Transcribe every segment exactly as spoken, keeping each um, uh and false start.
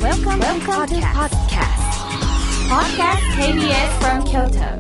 Welcome, Welcome to podcast. Podcast ケービーエス from Kyoto.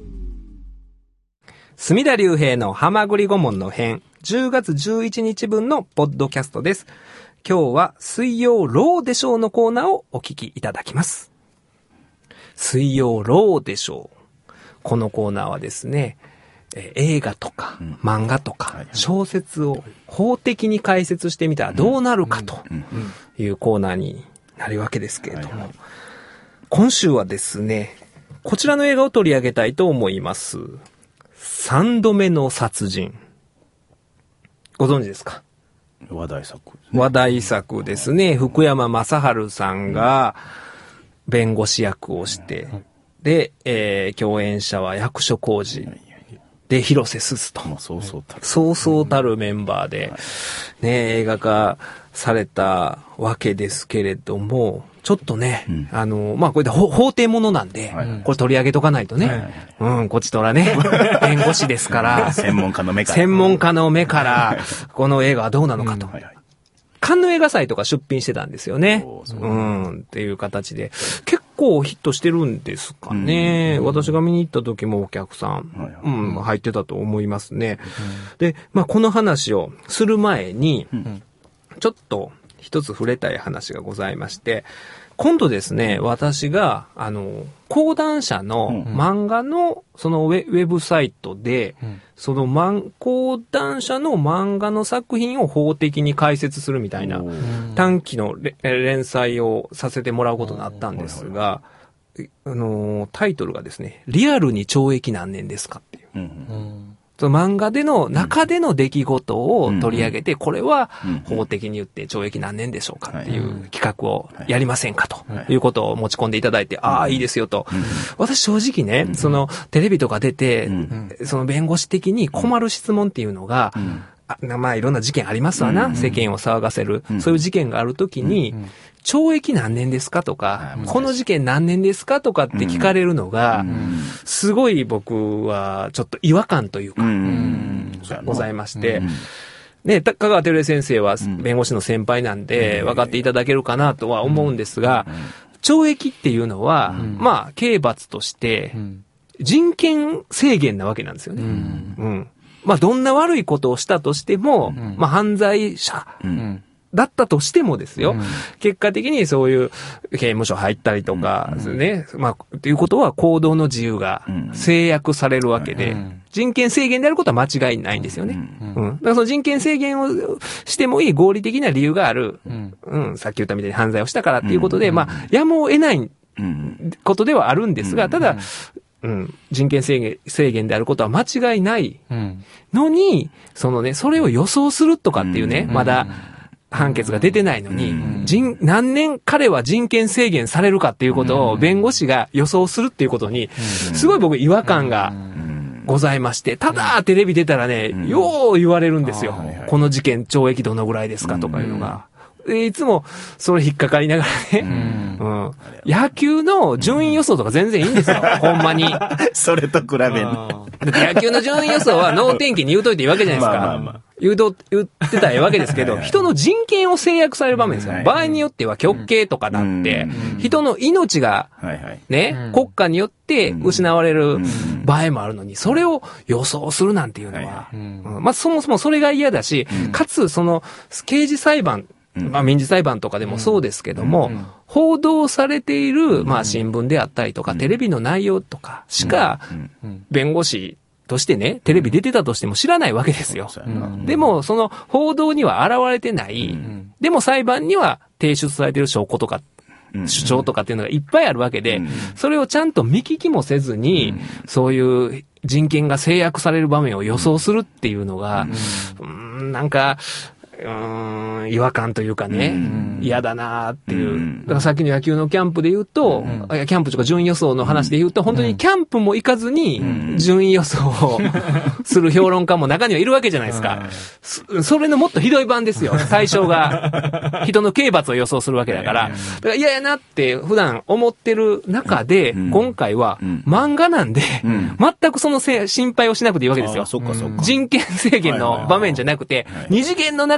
隅田隆平のはまぐり顧問の編、じゅうがつじゅういちにちぶんのポッドキャストです。今日は水曜ローでしょうのコーナーをお聞きいただきます。水曜ローでしょう。このコーナーはですね、えー、映画とか、うん、漫画とか、はい、小説を法的に解説してみたらどうなるかというコーナーになるわけですけれども、はいはい、今週はですね、こちらの映画を取り上げたいと思います。三度目の殺人。ご存知ですか？ 話題作、 ね。話題作ですね。福山雅治さんが弁護士役をして、で、えー、共演者は役所広司。で、広瀬すずと。 そうそうたる。 そうそうたるメンバーで、ね、映画化されたわけですけれども、ちょっとね、うん、あの、まあ、これで法廷ものなんで、はい、これ取り上げとかないとね、はい、うん、こっちとらね、弁護士ですから、 専門家の目から。 専門家の目から、この映画はどうなのかと。うんはいはい、カンヌ映画祭とか出品してたんですよね。う、うん、っていう形で。結構ヒットしてるんですかね。うん、私が見に行った時もお客さん、はいはい、うん、入ってたと思いますね。うん、で、まあ、この話をする前に、うん、ちょっと一つ触れたい話がございまして、今度ですね、私が、あの、講談社の漫画の、そのウェ、ウェブサイトで、うん、その漫、講談社の漫画の作品を法的に解説するみたいな短期の連載をさせてもらうことになったんですが、あの、タイトルがですね、リアルに懲役何年ですかっていう。うんうんその漫画での中での出来事を取り上げて、これは法的に言って懲役何年でしょうかっていう企画をやりませんかということを持ち込んでいただいて、ああ、いいですよと。私正直ね、そのテレビとか出て、その弁護士的に困る質問っていうのが、あまあいろんな事件ありますわな、世間を騒がせる。そういう事件があるときに、懲役何年ですかとか、この事件何年ですかとかって聞かれるのが、すごい僕はちょっと違和感というか、ございまして、ね、香川照江先生は弁護士の先輩なんで分かっていただけるかなとは思うんですが、懲役っていうのは、まあ、刑罰として人権制限なわけなんですよね。うんまあ、どんな悪いことをしたとしても、まあ、犯罪者、だったとしてもですよ、うん、結果的にそういう刑務所入ったりとかですね、うん、まあ、ということは行動の自由が制約されるわけで、うん、人権制限であることは間違いないんですよね。うんうん、だからその人権制限をしてもいい合理的な理由がある、うんうん、さっき言ったみたいに犯罪をしたからっていうことで、うん、まあ、やむを得ないことではあるんですが、ただ、うん、人権制限、制限であることは間違いないのに、うん、そのね、それを予想するとかっていうね、うん、まだ、判決が出てないのに、人、何年彼は人権制限されるかっていうことを弁護士が予想するっていうことに、すごい僕違和感がございまして、ただテレビ出たらね、よう言われるんですよ。この事件懲役どのぐらいですかとかいうのが。いつもそれ引っかかりながらね、うんうん、野球の順位予想とか全然いいんですよ、ほんまに。 それと比べる。 野球の順位予想は脳天気に言うといていいわけじゃないですか。まあまあまあ言うと、言ってたらいいわけですけど、人の人権を制約される場面ですよ。場合によっては極刑とかだって、人の命が、ね、国家によって失われる場合もあるのに、それを予想するなんていうのは、まあそもそもそれが嫌だし、かつその刑事裁判、まあ民事裁判とかでもそうですけども、報道されている、まあ新聞であったりとか、テレビの内容とかしか、弁護士、としてね、テレビ出てたとしても知らないわけですよ。うん、でも、その報道には現れてない、うん、でも裁判には提出されている証拠とか、うん、主張とかっていうのがいっぱいあるわけで、うん、それをちゃんと見聞きもせずに、うん、そういう人権が制約される場面を予想するっていうのが、うん、うんなんか、うーん、違和感というかね、うん、嫌だなーっていう、うん。だからさっきの野球のキャンプで言うと、うん、キャンプとか順位予想の話で言うと、うん、本当にキャンプも行かずに、順位予想をする評論家も中にはいるわけじゃないですか。うん、それのもっとひどい版ですよ。対象が人の刑罰を予想するわけだから。だから嫌やなって普段思ってる中で、うん、今回は漫画なんで、うん、全くそのせ心配をしなくていいわけですよ。そっかそっか。人権制限の場面じゃなくて、二次元の中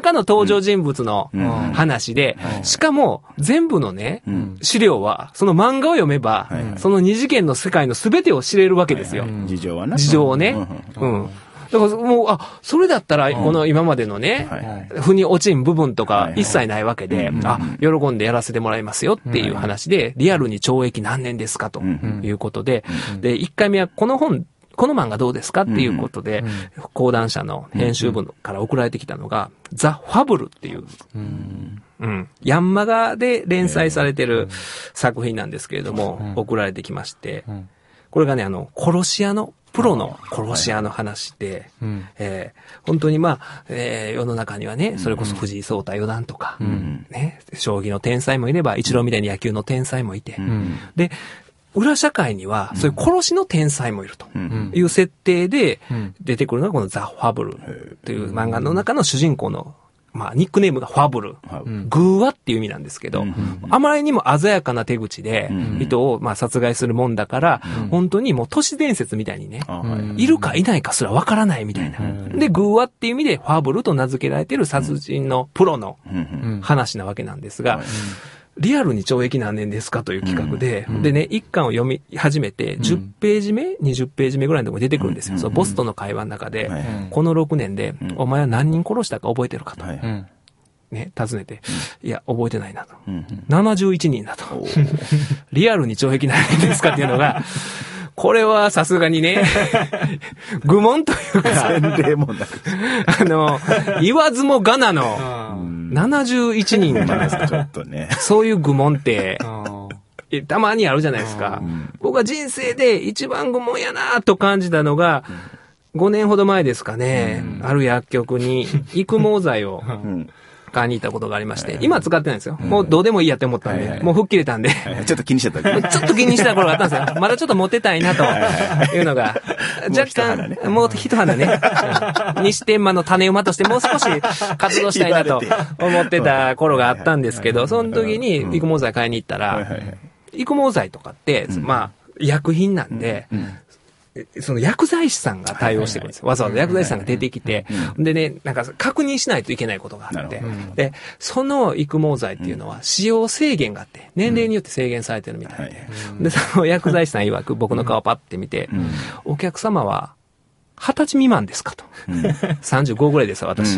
中の登場人物の話で、しかも全部のね、資料は、その漫画を読めば、その二次元の世界の全てを知れるわけですよ。 事情はな。 事情をね。うん。だからもう、あ、それだったら、この今までのね、腑に落ちん部分とか一切ないわけで、あ、喜んでやらせてもらいますよっていう話で、リアルに懲役何年ですかということで、で、いっかいめはこの本、この漫画どうですかっていうことで、講談社の編集部から送られてきたのが、ザ・ファブルっていう、うん、ヤンマガで連載されてる作品なんですけれども、送られてきまして、これがね、あの、殺し屋の、プロの殺し屋の話で、うんえー、本当にまあ、えー、世の中にはね、それこそ藤井聡太四段とか、うん、ね、将棋の天才もいれば、イチローみたいに野球の天才もいて、うん、で、裏社会には、そういう殺しの天才もいるという設定で出てくるのがこのザ・ファブルという漫画の中の主人公のまあ、ニックネームがファブル。うん、グーワっていう意味なんですけど、うん、あまりにも鮮やかな手口で、人をまあ殺害するもんだから、うん、本当にもう都市伝説みたいにね、うん、いるかいないかすらわからないみたいな。うん、で、グーワっていう意味でファブルと名付けられている殺人のプロの話なわけなんですが、うんリアルに懲役何年ですかという企画で、うん、でね、一巻を読み始めて、じゅっページ目、にじゅっページ目ぐらいのところに出てくるんですよ。うん、そのボスとの会話の中で、うん、このろくねんで、うん、お前は何人殺したか覚えてるかと。うん、ね、尋ねて、うん、いや、覚えてないなと。うん、ななじゅういちにんだと。リアルに懲役何年ですかっていうのが、これはさすがにね、愚問というか、 前例もなくあの、言わずもがなの、ななじゅういちにんじゃないですか。 ちょっとね。 そういう愚問って、たまにあるじゃないですか。僕は人生で一番愚問やなと感じたのが、ごねんほど前ですかね、ある薬局に育毛剤を、買いに行ったことがありまして、今使ってないんですよ。もうどうでもいいやって思ったんで、もう吹っ切れたんで。 ちょっと気にしちゃった。 ちょっと気にした頃があったんですよ。まだちょっとモテたいなというのが、若干、もう一花ね、西天満の種馬としてもう少し活動したいなと思ってた頃があったんですけど、その時に育毛剤買いに行ったら、育毛剤とかって、まあ、薬品なんで、その薬剤師さんが対応してくるんですよ。わざわざ薬剤師さんが出てきて、でね、なんか確認しないといけないことがあって、で、その育毛剤っていうのは使用制限があって、年齢によって制限されてるみたいで、で、その薬剤師さん曰く僕の顔をパッて見て、お客様は二十歳未満ですかと。さんじゅうごぐらいですよ、私。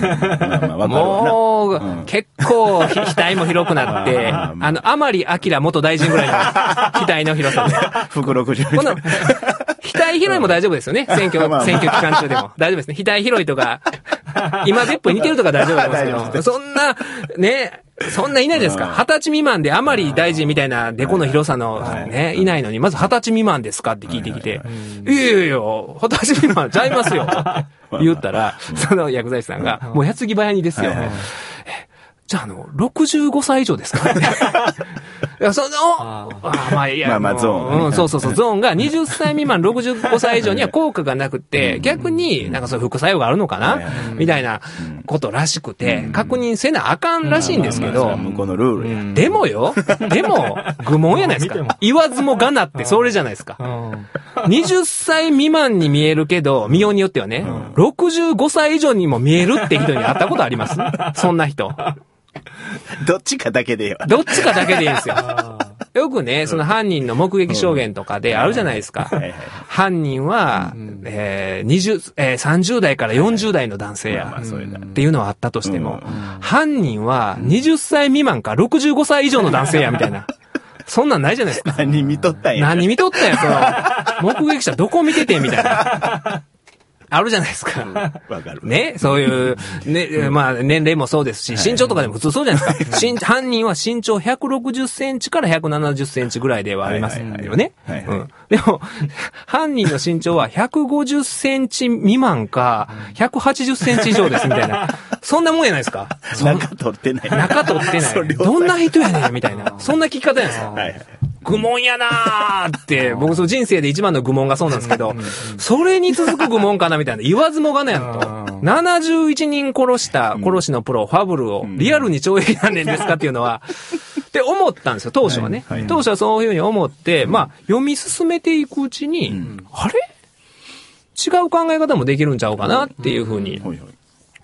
もう、結構、額も広くなって、あの、甘利明元大臣ぐらいの額の広さで。 福ろくじゅう。 この、額広いも大丈夫ですよね。選挙、選挙期間中でも。大丈夫ですね。額広いとか、今絶対似てるとか大丈夫ですけど、そんな、ね、そんないないですか。二十歳未満で甘利大臣みたいなデコの広さのね、いないのに、まず二十歳未満ですかって聞いてきて、いやいやいや、二十歳未満ちゃいますよ。言ったら、その薬剤師さんが、もう矢継ぎ早にですよ。じゃあ、あの、ろくじゅうごさい以上ですかいや、その、あまあ、いや、 まあまあ、ゾーン、 うん。そうそうそう、ゾーンがはたち未満、ろくじゅうごさい以上には効果がなくて、逆になんかそういう副作用があるのかなみたいなことらしくて、確認せなあかんらしいんですけど、 向こうのルールや。 でもよ、でも、愚問やないですか。言わずもがなってそれじゃないですか。はたち未満に見えるけど、見ようによってはね、ろくじゅうごさい以上にも見えるって人に会ったことありますそんな人。 どっちかだけでよ。 どっちかだけでいいんですよ。よくね、その犯人の目撃証言とかであるじゃないですか。犯人は、えー、20、えー、さんじゅう代からよんじゅう代の男性や、っていうのはあったとしても、犯人ははたち未満かろくじゅうごさい以上の男性や、みたいな。そんなんないじゃないですか。 何見とったんや。 何見とったんや、その、目撃者どこ見てて、みたいな。あるじゃないですか。 わかる。 ね、そういう、ね、まあ、年齢もそうですし、身長とかでも普通そうじゃないですか。身犯人は身長ひゃくろくじゅっセンチからひゃくななじゅっセンチぐらいではありますよね。でも、犯人の身長はひゃくごじゅっセンチ未満か、ひゃくはちじゅっセンチ以上ですみたいな。そんなもんやないですか。 中取ってない。 中取ってない。どんな人やねんみたいな。そんな聞き方やないですか。はいはい。愚問やなーって、僕その人生で一番の愚問がそうなんですけど、それに続く愚問かなみたいな、言わずもがなやんと。ななじゅういちにん殺した殺しのプロ、ファブルをリアルに懲役何年ですかっていうのは、って思ったんですよ、当初はね。当初はそういうふうに思って、まあ、読み進めていくうちに、あれ違う考え方もできるんちゃうかなっていうふうに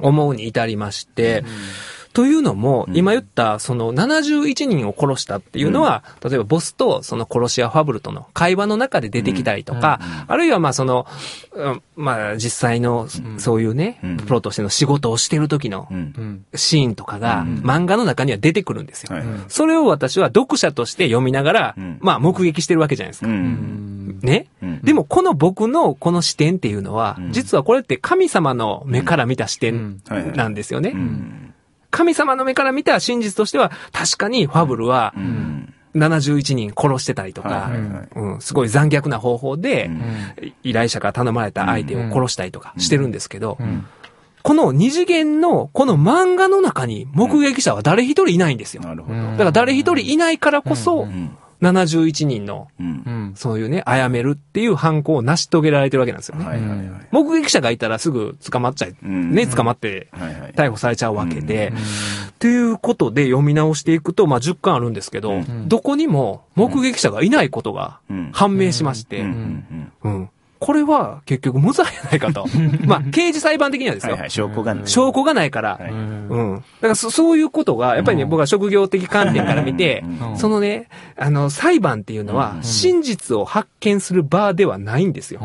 思うに至りまして、というのも、今言った、そのななじゅういちにんを殺したっていうのは、うん、例えばボスとその殺し屋ファブルとの会話の中で出てきたりとか、うんうん、あるいはまあその、まあ実際のそういうね、うん、プロとしての仕事をしてる時のシーンとかが漫画の中には出てくるんですよ。うん、それを私は読者として読みながら、うん、まあ目撃してるわけじゃないですか。うん、ね、うん、でもこの僕のこの視点っていうのは、うん、実はこれって神様の目から見た視点なんですよね。うんうんうん、神様の目から見た真実としては、確かにファブルは、ななじゅういちにん殺してたりとか、うん、すごい残虐な方法で、依頼者から頼まれた相手を殺したりとかしてるんですけど、この二次元の、この漫画の中に目撃者は誰一人いないんですよ。だから誰一人いないからこそ、ななじゅういちにんの、うん、そういうね、殺めるっていう犯行を成し遂げられてるわけなんですよね。はいはいはい、目撃者がいたらすぐ捕まっちゃい、うん、ね、捕まって逮捕されちゃうわけで、うん、っていうことで読み直していくと、まあじゅっかんあるんですけど、うん、どこにも目撃者がいないことが判明しまして、うんうんうん、これは結局無罪じゃないかと。まあ、刑事裁判的にはですよ。はいはい、 証拠がない。 証拠がないから。はい、うん。だからそ、そういうことが、やっぱりね、僕は職業的観点から見て、そのね、あの、裁判っていうのは、真実を発見する場ではないんですよ。うん。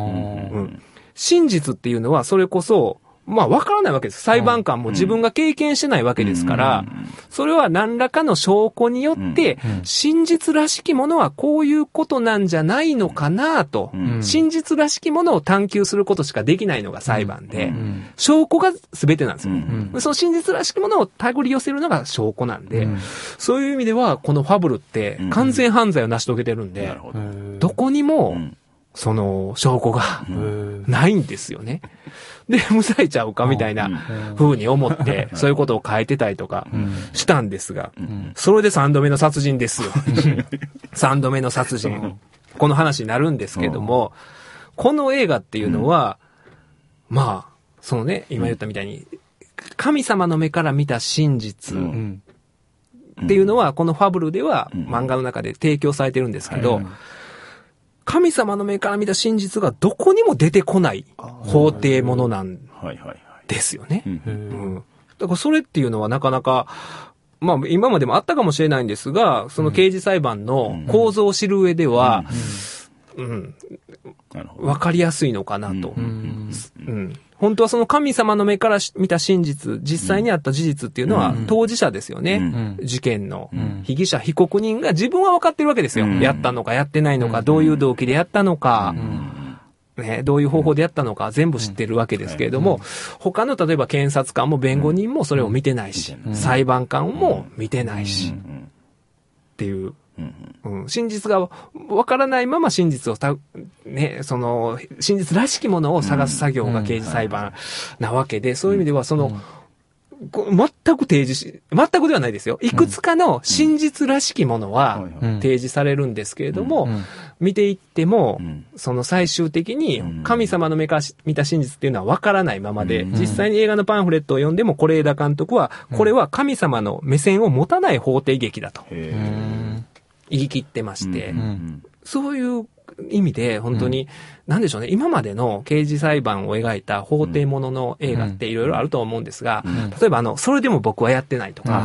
真実っていうのは、それこそ、まあ、わからないわけです。裁判官も自分が経験してないわけですから、それは何らかの証拠によって、真実らしきものはこういうことなんじゃないのかなと、真実らしきものを探求することしかできないのが裁判で、証拠が全てなんですよね。その真実らしきものを手繰り寄せるのが証拠なんで、そういう意味では、このファブルって完全犯罪を成し遂げてるんで、どこにも、その証拠がないんですよね。で、無罪ちゃうかみたいな風に思って、そういうことを書いてたりとかしたんですが、それで三度目の殺人ですよ。三度目の殺人。この話になるんですけども、この映画っていうのは、まあ、そのね、今言ったみたいに、神様の目から見た真実っていうのは、このファブルでは漫画の中で提供されてるんですけど、神様の目から見た真実がどこにも出てこない法廷ものなんですよね。だからそれっていうのはなかなか、まあ今までもあったかもしれないんですが、その刑事裁判の構造を知る上では、うん、わかりやすいのかなと。うんうん、本当はその神様の目から見た真実、実際にあった事実っていうのは当事者ですよね。うん、事件の被疑者、被告人が自分は分かってるわけですよ。うん、やったのかやってないのか、どういう動機でやったのか、うんね、どういう方法でやったのか全部知ってるわけですけれども、他の例えば検察官も弁護人もそれを見てないし、裁判官も見てないし、っていう。うん、真実がわからないまま真実をた、ね、その、真実らしきものを探す作業が刑事裁判なわけで、そういう意味ではその、全く提示し、全くではないですよ。いくつかの真実らしきものは提示されるんですけれども、見ていっても、その最終的に神様の目から見た真実っていうのは分からないままで、実際に映画のパンフレットを読んでも是枝監督は、これは神様の目線を持たない法廷劇だと。言い切ってまして、うんうん、そういう意味で本当に、うん、なんでしょうね、今までの刑事裁判を描いた法廷ものの映画っていろいろあると思うんですが、うん、例えばあの、それでも僕はやってないとか、うん、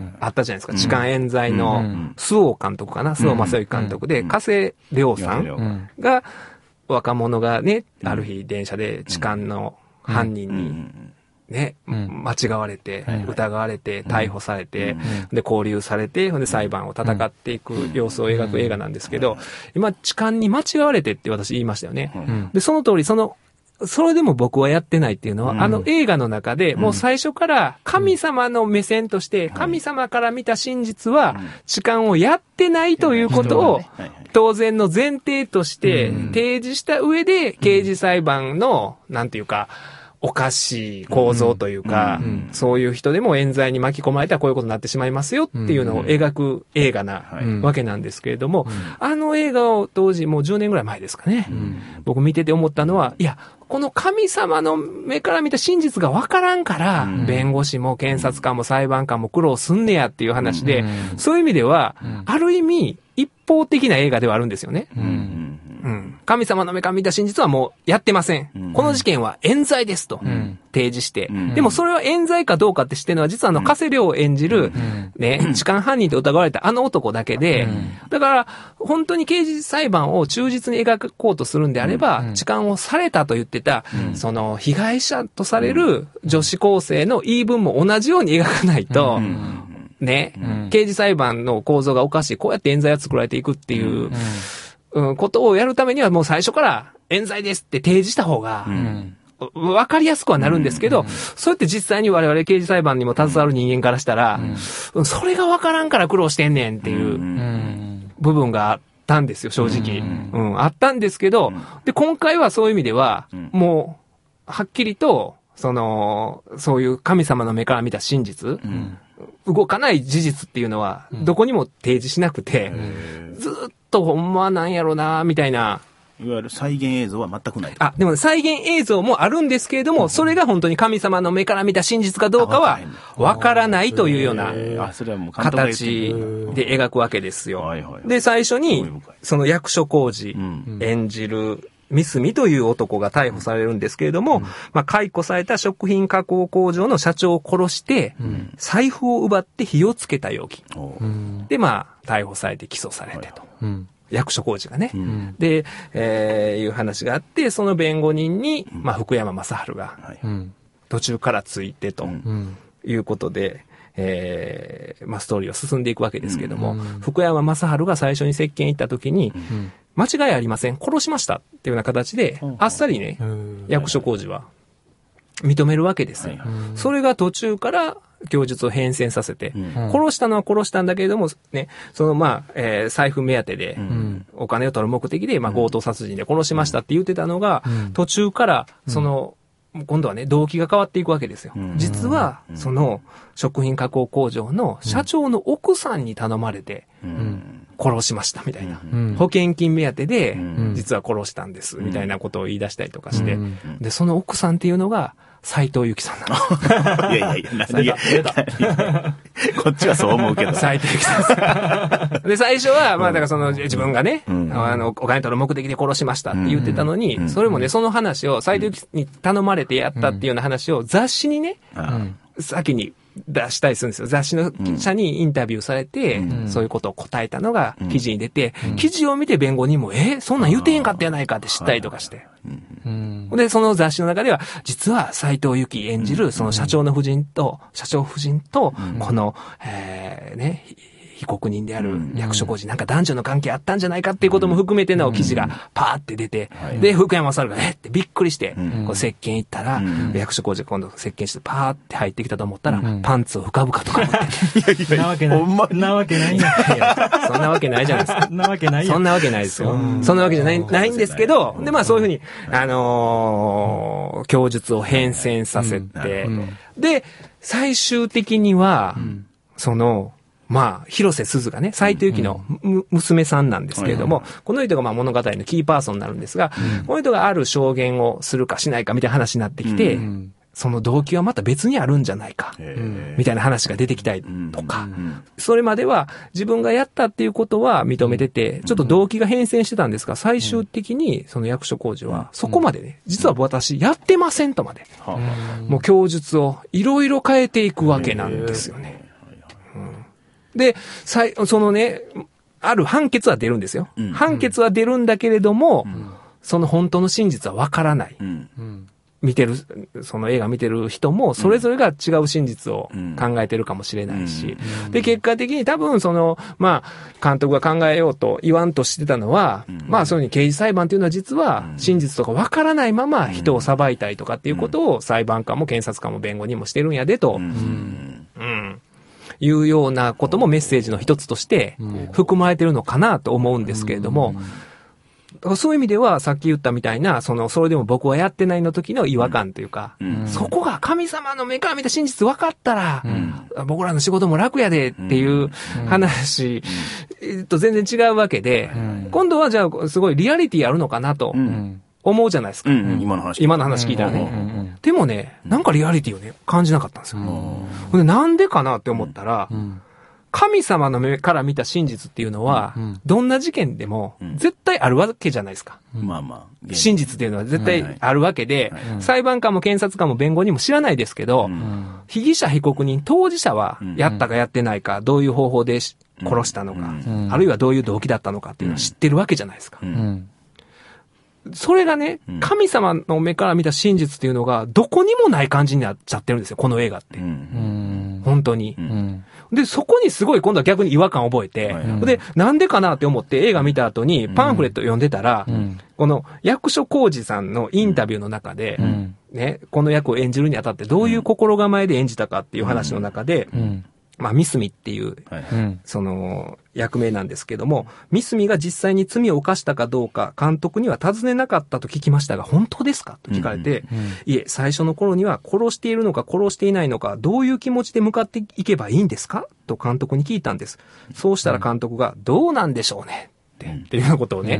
あったじゃないですか、痴漢冤罪の周防監督かな、周防正幸監督で、加瀬亮さんが、若者がね、ある日電車で痴漢の犯人に、ね、うん、間違われて、はいはい、疑われて、逮捕されて、うん、で、拘留されて、で、裁判を戦っていく様子を描く映画なんですけど、うん、今、痴漢に間違われてって私言いましたよね。うん、で、その通り、その、それでも僕はやってないっていうのは、うん、あの映画の中で、もう最初から神様の目線として、神様から見た真実は、痴漢をやってないということを、当然の前提として提示した上で、刑事裁判の、なんていうか、おかしい構造というか、うんうん、そういう人でも冤罪に巻き込まれたらこういうことになってしまいますよっていうのを描く映画なわけなんですけれども、うんうん、あの映画を当時もうじゅうねんぐらい前ですかね、うん、僕見てて思ったのは、いや、この神様の目から見た真実がわからんから、うん、弁護士も検察官も裁判官も苦労すんねやっていう話で、うん、そういう意味では、うん、ある意味一方的な映画ではあるんですよね。うんうん、神様の目から見た真実はもうやってません。うん、この事件は冤罪ですと、うん。 提示して、 うん、 でもそれは冤罪かどうかって知ってるのは、実はあの、加瀬亮を演じる、ね、痴漢犯人と疑われたあの男だけで、だから、本当に刑事裁判を忠実に描こうとするんであれば、痴漢をされたと言ってた、その、被害者とされる女子高生の言い分も同じように描かないと、ね、刑事裁判の構造がおかしい、こうやって冤罪が作られていくっていう、うん、ことをやるためにはもう最初から冤罪ですって提示した方が、うん、わかりやすくはなるんですけど、うん、そうやって実際に我々刑事裁判にも携わる人間からしたら、うん、それがわからんから苦労してんねんっていう部分があったんですよ、正直。うん、あったんですけど、で、今回はそういう意味では、もう、はっきりと、その、そういう神様の目から見た真実、うん動かない事実っていうのは、どこにも提示しなくて、うん、ずっとほんまなんやろな、みたいな。 いわゆる再現映像は全くない。 あ、でも、ね、再現映像もあるんですけれども、うん、それが本当に神様の目から見た真実かどうかは、わからないというような形で描くわけですよ。で、最初に、その役所広司演じる、三角という男が逮捕されるんですけれども、うん、まあ、解雇された食品加工工場の社長を殺して、うん、財布を奪って火をつけた容疑。うん、で、まあ、逮捕されて起訴されてと。うん、役所広司がね。うん、で、えー、いう話があって、その弁護人に、まあ、福山雅治が、途中からついてということで、えー、まあ、ストーリーは進んでいくわけですけれども、うん、福山雅治が最初に接見行った時に、うん間違いありません。殺しましたっていうような形で、あっさりね、役所広司は認めるわけですよ。それが途中から供述を変遷させて、殺したのは殺したんだけれども、ね、そのまあ、えー、財布目当てで、お金を取る目的で、まあ、強盗殺人で殺しましたって言ってたのが、途中から、その、今度はね、動機が変わっていくわけですよ。実は、その、食品加工工場の社長の奥さんに頼まれて、殺しましたみたいな、うん、保険金目当てで、うん、実は殺したんです、うん、みたいなことを言い出したりとかして、うん、でその奥さんっていうのが斉藤由貴さんなんです。 いやいやいや、何がこっちはそう思うけど。 斉藤由貴さんです。で、最初は、まあだからその自分がね、うん、あの、お金取る目的で殺しましたって言ってたのに、うん、それもね、その話を斉藤由貴に頼まれてやったっていうような話を雑誌にね、うん、先に出したりするんですよ。雑誌の記者にインタビューされて、うん、そういうことを答えたのが記事に出て、うん、記事を見て弁護人も、え、そんなん言うてへんかったやないかって知ったりとかして。うん、で、その雑誌の中では、実は斉藤由貴演じる、その社長の夫人と、社長夫人と、この、えー、ね、被告人である役所広司なんか男女の関係あったんじゃないかっていうことも含めての記事がパーって出て、で、福山雅治がえってびっくりして、こう接見行ったら、役所広司が今度接見してパーって入ってきたと思ったら、パンツを深々とか思って。 なわけない。なわけないんや。 そんなわけないじゃないですか。 そんなわけないそんなわけないですよ。そんなわけじゃない、ないんですけど、で、まあそういうふうに、あのー、供述を変遷させて、で、最終的には、その、まあ、広瀬すずがね、斉藤由貴の娘さんなんですけれども、うんうん、この人がまあ物語のキーパーソンになるんですが、うん、この人がある証言をするかしないかみたいな話になってきて、うん、その動機はまた別にあるんじゃないか、みたいな話が出てきたりとか、うん、それまでは自分がやったっていうことは認めてて、ちょっと動機が変遷してたんですが、最終的にその役所広司はそこまでね、実は私やってませんとまで、うん、もう供述をいろいろ変えていくわけなんですよね。で、そのね、ある判決は出るんですよ。うん、判決は出るんだけれども、うん、その本当の真実はわからない。うん、見てる、その映画見てる人も、それぞれが違う真実を考えてるかもしれないし。うん、で、結果的に多分その、まあ、監督が考えようと言わんとしてたのは、うん、まあ、そういうふうに刑事裁判というのは実は真実とかわからないまま人を裁いたりとかっていうことを裁判官も検察官も弁護人もしてるんやでと。うん。うんいうようなこともメッセージの一つとして含まれてるのかなと思うんですけれども、そういう意味ではさっき言ったみたいな、その、それでも僕はやってないの時の違和感というか、そこが神様の目から見た真実分かったら、僕らの仕事も楽やでっていう話と全然違うわけで、今度はじゃあすごいリアリティあるのかなと。思うじゃないですか。 うんうん、今の話。 今の話聞いたらね。うんうんうん、でもね、なんかリアリティをね、感じなかったんですよ。うん、でなんでかなって思ったら、うん、 神様の目から見た真実っていうのは、うん、どんな事件でも絶対あるわけじゃないですか。 うん、まあまあ。 真実っていうのは絶対あるわけで、はいはい、裁判官も検察官も弁護人も知らないですけど、うん、被疑者被告人当事者はやったかやってないか、どういう方法で殺したのか、うん、あるいはどういう動機だったのかっていうのを知ってるわけじゃないですか。うん、それがね、神様の目から見た真実っていうのがどこにもない感じになっちゃってるんですよ、この映画って。うん、本当に。うんで、そこにすごい今度は逆に違和感を覚えて、はいはい、で、なんでかなって思って映画見た後にパンフレット読んでたら、うん、この役所広司さんのインタビューの中で、うん、ね、この役を演じるにあたってどういう心構えで演じたかっていう話の中で、うんうんまあ、ミスミっていう、はい、その、役名なんですけども、ミスミが実際に罪を犯したかどうか、監督には尋ねなかったと聞きましたが、本当ですかと聞かれて、うんうん、いえ、最初の頃には殺しているのか殺していないのか、どういう気持ちで向かっていけばいいんですかと監督に聞いたんです。そうしたら監督が、どうなんでしょうね。って、っていうようなことをね、うん、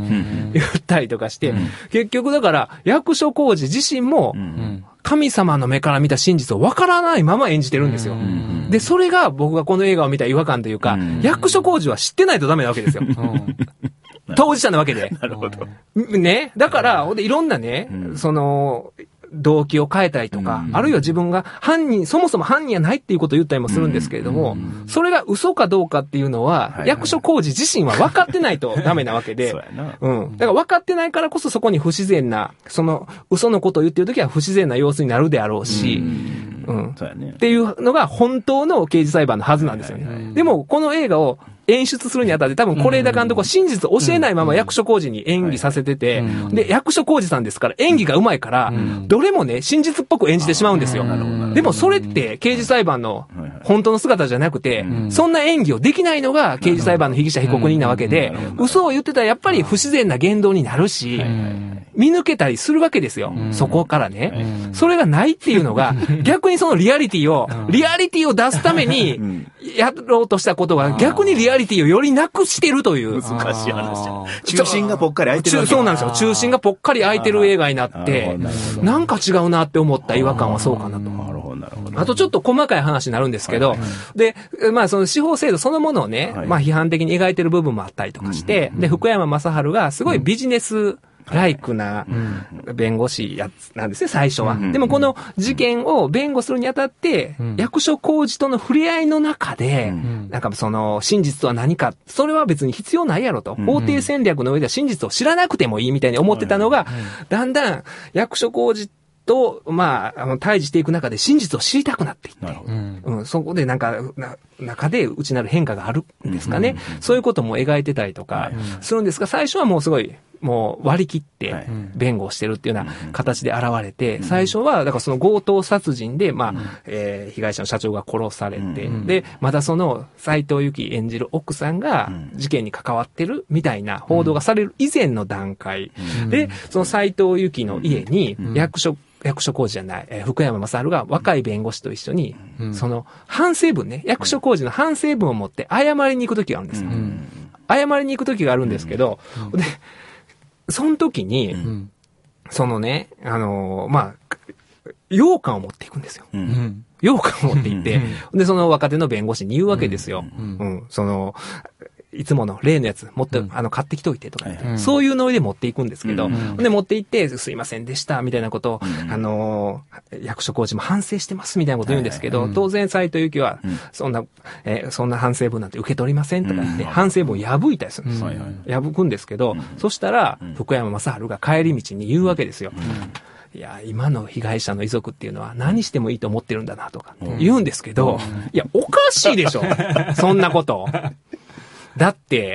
言ったりとかして、うん、結局だから、役所広司自身も、うん神様の目から見た真実を分からないまま演じてるんですよ。で、それが僕がこの映画を見た違和感というか、役所広司は知ってないとダメなわけですよ。当事者なわけで。 なるほど。 ね。だから、いろんなね、その、動機を変えたりとか、あるいは自分が犯人、そもそも犯人やないっていうことを言ったりもするんですけれども、それが嘘かどうかっていうのは、役所広司自身は分かってないとダメなわけで、うん。だから分かってないからこそそこに不自然な、その嘘のことを言ってるときは不自然な様子になるであろうし、うん。っていうのが本当の刑事裁判のはずなんですよね。でも、この映画を演出するにあたって多分是枝監督は真実を教えないまま役所広司に演技させてて、で、役所広司さんですから演技が上手いから、どれもね、真実っぽく演じてしまうんですよ。でもそれって刑事裁判の本当の姿じゃなくて、そんな演技をできないのが刑事裁判の被疑者被告人なわけで、嘘を言ってたらやっぱり不自然な言動になるし、見抜けたりするわけですよ。そこからね。それがないっていうのが、逆にそのリアリティを、リアリティを出すために、やろうとしたことが逆にリアリティをよりなくしてるという。 難しい話じゃん。中心がぽっかり開いてるわけ。 そうなんですよ。中心がぽっかり開いてる映画になって、なんか違うなって思った違和感はそうかなと。なるほど、なるほど。あとちょっと細かい話になるんですけど、はいはい、で、まあその司法制度そのものをね、はい、まあ批判的に描いてる部分もあったりとかして、うん、で、福山雅治がすごいビジネス、ライクな弁護士やつなんですね、最初は。でもこの事件を弁護するにあたって、役所広司との触れ合いの中で、なんかその真実とは何か、それは別に必要ないやろと。法廷戦略の上では真実を知らなくてもいいみたいに思ってたのが、だんだん役所広司と、まあ、あの、対峙していく中で真実を知りたくなっていって、うん、そこでなんか、な中で内なる変化があるんですかね。そういうことも描いてたりとかするんですが、最初はもうすごい、もう割り切って弁護をしてるっていうような形で現れて、最初は、だからその強盗殺人で、まあ、えー、被害者の社長が殺されて、で、またその斉藤由貴演じる奥さんが事件に関わってるみたいな報道がされる以前の段階で、その斉藤由貴の家に役所、役所広司じゃない、えー、福山雅治が若い弁護士と一緒に、うん、その反省文ね、役所広司の反省文を持って謝りに行くときがあるんですよ。うん、謝りに行くときがあるんですけど、うん、で、その時に、うん、そのね、あのー、まあ、羊羹を持っていくんですよ。うん、羊羹を持っていって、うん、で、その若手の弁護士に言うわけですよ。うんうん、その、いつもの例のやつ、もっと、うん、あの、買ってきといてとか、うん、そういうノリで持っていくんですけど、うん、で、持って行って、すいませんでした、みたいなことを、うん、あのー、役所広司も反省してます、みたいなこと言うんですけど、はいはい、当然、斉藤由貴は、うん、そんな、えー、そんな反省文なんて受け取りませんとか言って、うん、反省文を破いたりするんですよ。うん、破くんですけど、うん、そしたら、福山雅治が帰り道に言うわけですよ。うん、いや、今の被害者の遺族っていうのは何してもいいと思ってるんだなとか言うんですけど、うん、いや、おかしいでしょそんなこと。だって、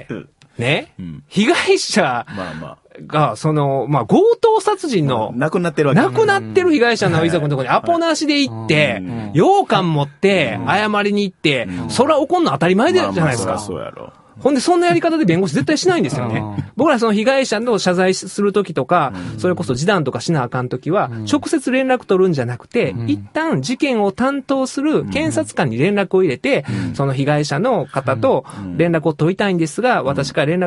ね、うん、被害者が、その、まあ、強盗殺人の、 亡くなってるわけ。 亡くなってる被害者の遺族のところにアポなしで行って、羊羹持って、謝りに行って、それは怒んの当たり前じゃないですか。 そうやろ。 ほんで、そんなやり方で弁護士絶対しないんですよね。僕らその被害者の謝罪するときとか、それこそ示談とかしなあかんときは、直接連絡取るんじゃなくて、一旦事件を担当する検察官に連絡を入れて、その被害者の方と連絡を取りたいんですが、私から連絡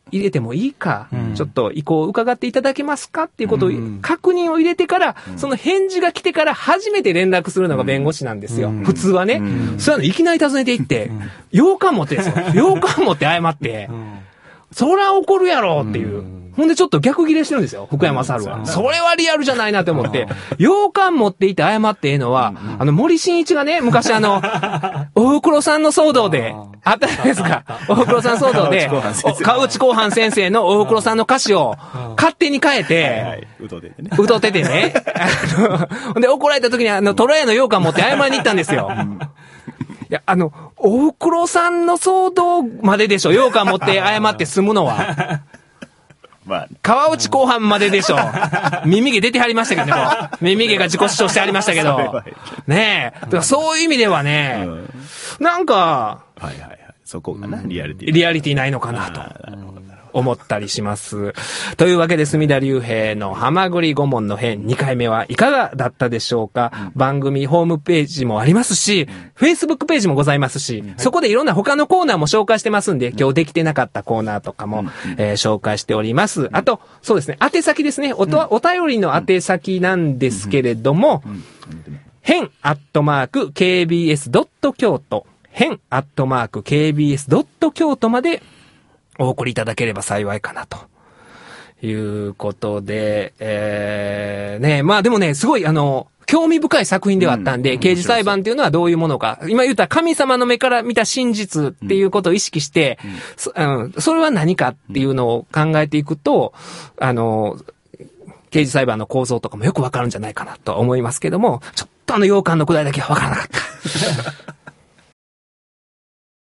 入れてもいいか、 うん、 ちょっと意向を伺っていただけますかっていうことを、確認を入れてから、うん、その返事が来てから初めて連絡するのが弁護士なんですよ。うん、普通はね。うん、そういうのいきなり訪ねていって、うん、洋館持ってですよ。洋館持って謝って、うん、そら怒るやろっていう。うんほんでちょっと逆ギレしてるんですよ、福山猿は。それはリアルじゃないなって思って。洋館持っていて謝ってええのは、あの森進一がね、昔あの、おふくろさんの騒動で、あったじゃないですか。おふくろさん騒動で、川内公範先生のおふくろさんの歌詞を勝手に変えて、歌っててね。で、怒られた時にあの、トラヤの洋館持って謝りに行ったんですよ。いや、あの、おふくろさんの騒動まででしょ、洋館持って謝って済むのは。まあ、川内後半まででしょ。耳毛出てはりましたけどね。耳毛が自己主張してはりましたけど。ねえ。だからそういう意味ではね、うん、なんか、 はいはいはい。そこがな、リアリティ。 リアリティないのかなと。思ったりします。というわけで、隅田隆平のハマグリ顧問の編にかいめはいかがだったでしょうか、うん、番組ホームページもありますし、うん、Facebook ページもございますし、うん、そこでいろんな他のコーナーも紹介してますんで、今日できてなかったコーナーとかも、うんえー、紹介しております。うん、あと、そうですね、宛先ですね。おと、うん、お便りの宛先なんですけれども、編アットマーク ケービーエス ドット京都、編アットマーク ケービーエス ドット京都までお送りいただければ幸いかなということで、えー、ね、まあでもね、すごいあの、興味深い作品ではあったんで、うん、刑事裁判っていうのはどういうものか、今言った神様の目から見た真実っていうことを意識して、うんそ、うん、それは何かっていうのを考えていくと、あの、刑事裁判の構造とかもよくわかるんじゃないかなと思いますけども、ちょっとあの洋館のくだりだけはわからなかった。